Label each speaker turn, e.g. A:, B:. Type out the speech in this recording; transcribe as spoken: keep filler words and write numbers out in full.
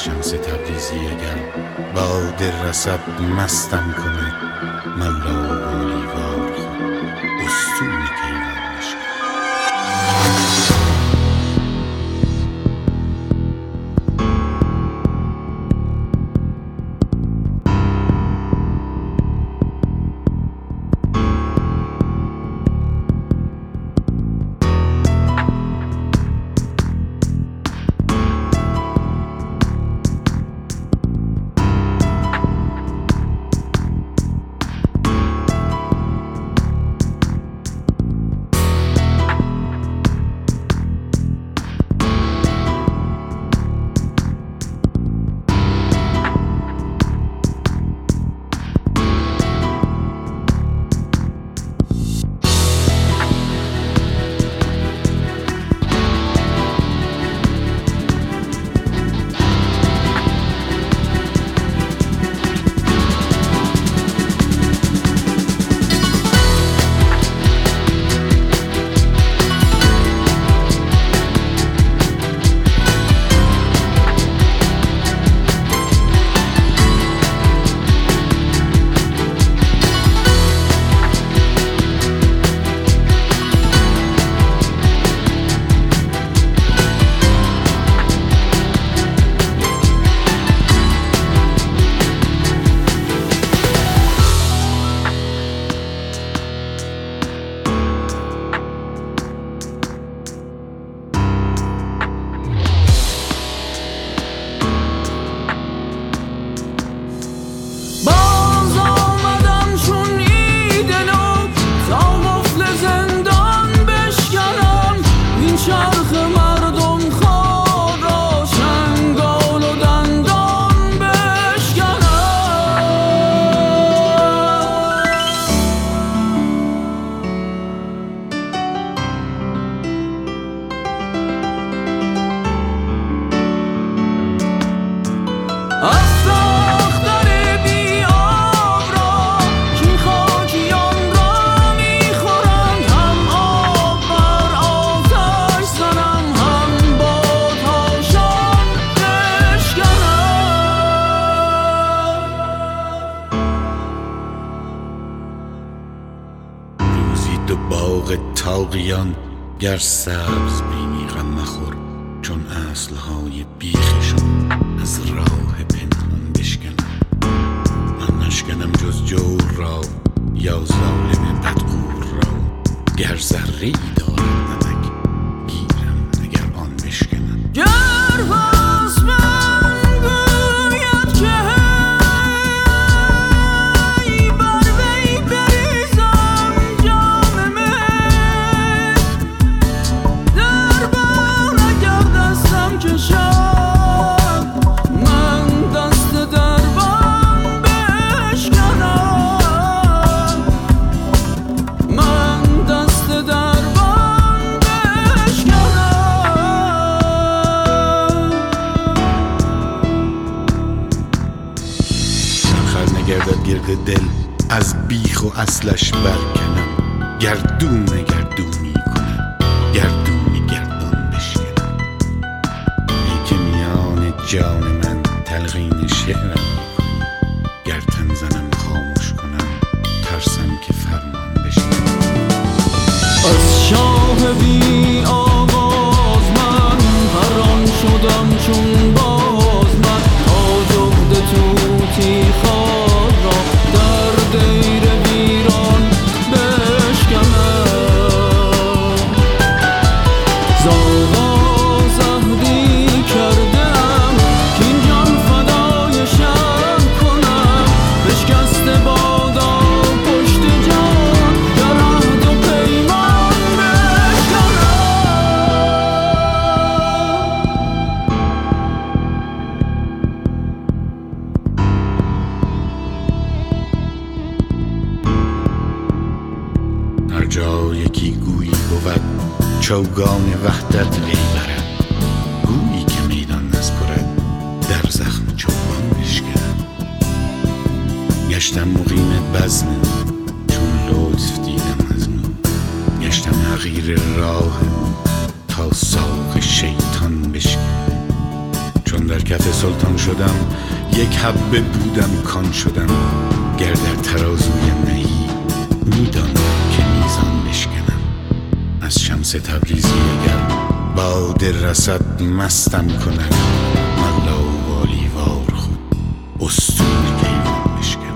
A: از شمس تبریزی اگر باد رسد مستم کنه ملا و لیوار خود استون کیوان بشه.
B: تاقیان گر سبز بینی غم مخور، چون اصلهای بیخشان از راه پنهان بشکنم. من نشکنم جز جور را یا ظالم بدغور را، گر ذره‌ای دارد نمک گیرم اگر آن بشکنم.
C: گر
B: گردد گرد دل از بیخ و اصلش برکنم، گردون گردونی کنم گردونی گردان بشکنم. ای که میان جان من تلقین شعرم میکنی، گر تن زنم خاموش کنم ترسم که فرمان بشکنم.
C: از شاه بی آغاز من پران شدم چون باز من، تا جغد توتی خواه در دیر ویران بشکنم. ز آغاز عهدی کردم کاین جان فدایشم کنم، بشکسته بادا پشت جان در عهد و پیمان بشکنم.
B: هر جا یکی گویی بود چوگان وحدت می برد، گویی که میدان نسپرد در زخم چوگان بشکنم. گشتم مقیم بزم چون لطف دیدم از نو، گشتم حقیر راه تا ساق شیطان بشکنم. چون چون در کف سلطان شدم یک حبه بودم کان شدم. گر در ترازوی می میدان که میزان بشکنم. از شمس تبریزی اگر باده رسد مستم کند، ملا و والیوار خود استون کیوان بشکنم.